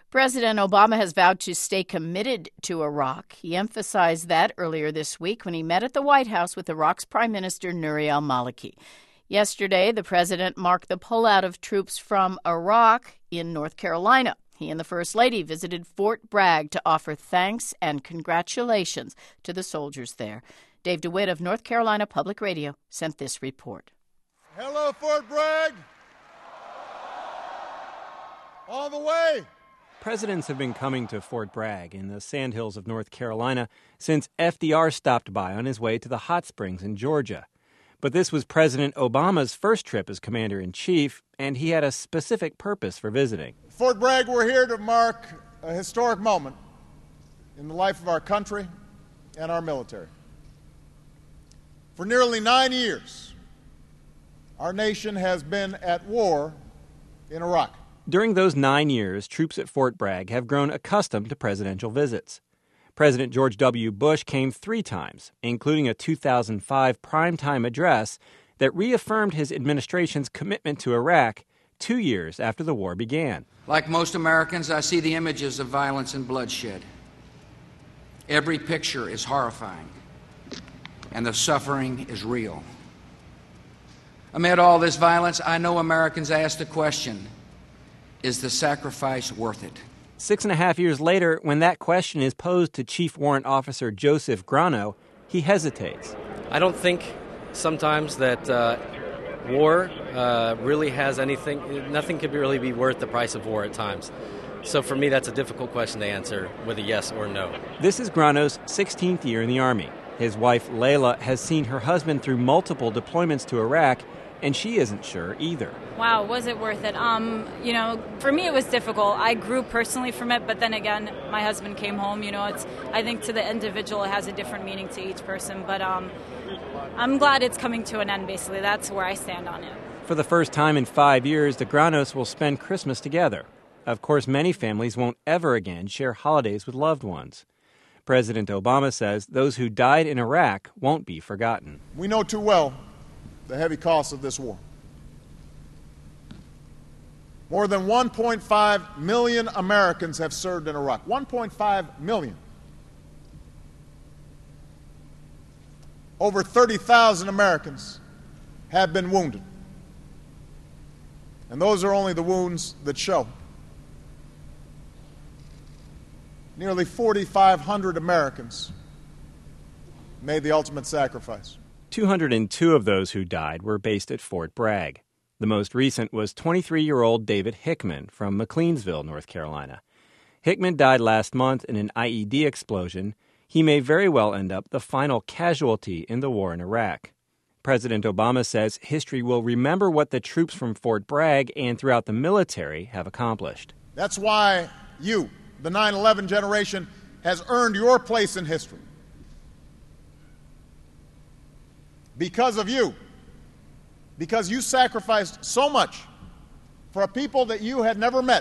President Obama has vowed to stay committed to Iraq. He emphasized that earlier this week when he met at the White House with Iraq's Prime Minister Nouri al-Maliki. Yesterday, the president marked the pullout of troops from Iraq in North Carolina. He and the First Lady visited Fort Bragg to offer thanks and congratulations to the soldiers there. Dave DeWitt of North Carolina Public Radio sent this report. Hello, Fort Bragg. All the way. Presidents have been coming to Fort Bragg in the Sandhills of North Carolina since FDR stopped by on his way to the hot springs in Georgia. But this was President Obama's first trip as commander-in-chief, and he had a specific purpose for visiting. Fort Bragg, we're here to mark a historic moment in the life of our country and our military. For nearly 9 years, our nation has been at war in Iraq. During those 9 years, troops at Fort Bragg have grown accustomed to presidential visits. President George W. Bush came 3 times, including a 2005 primetime address that reaffirmed his administration's commitment to Iraq 2 years after the war began. Like most Americans, I see the images of violence and bloodshed. Every picture is horrifying, and the suffering is real. Amid all this violence, I know Americans ask the question, is the sacrifice worth it? 6.5 years later, when that question is posed to Chief Warrant Officer Joseph Grano, he hesitates. I don't think sometimes that war really has nothing could really be worth the price of war at times. So for me, that's a difficult question to answer with a yes or no. This is Grano's 16th year in the Army. His wife, Layla, has seen her husband through multiple deployments to Iraq, and she isn't sure either. Wow, was it worth it? For me it was difficult. I grew personally from it, but then again, my husband came home. I think to the individual it has a different meaning to each person, but I'm glad it's coming to an end, basically. That's where I stand on it. For the first time in 5 years, the Granos will spend Christmas together. Of course, many families won't ever again share holidays with loved ones. President Obama says those who died in Iraq won't be forgotten. We know too well the heavy cost of this war. More than 1.5 million Americans have served in Iraq. 1.5 million. Over 30,000 Americans have been wounded. And those are only the wounds that show. Nearly 4,500 Americans made the ultimate sacrifice. 202 of those who died were based at Fort Bragg. The most recent was 23-year-old David Hickman from McLeansville, North Carolina. Hickman died last month in an IED explosion. He may very well end up the final casualty in the war in Iraq. President Obama says history will remember what the troops from Fort Bragg and throughout the military have accomplished. That's why you, the 9/11 generation, has earned your place in history. Because of you. Because you sacrificed so much for a people that you had never met.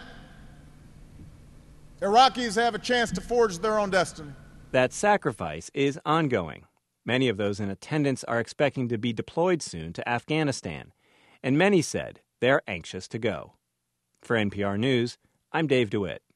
Iraqis have a chance to forge their own destiny. That sacrifice is ongoing. Many of those in attendance are expecting to be deployed soon to Afghanistan, and many said they're anxious to go. For NPR News, I'm Dave DeWitt.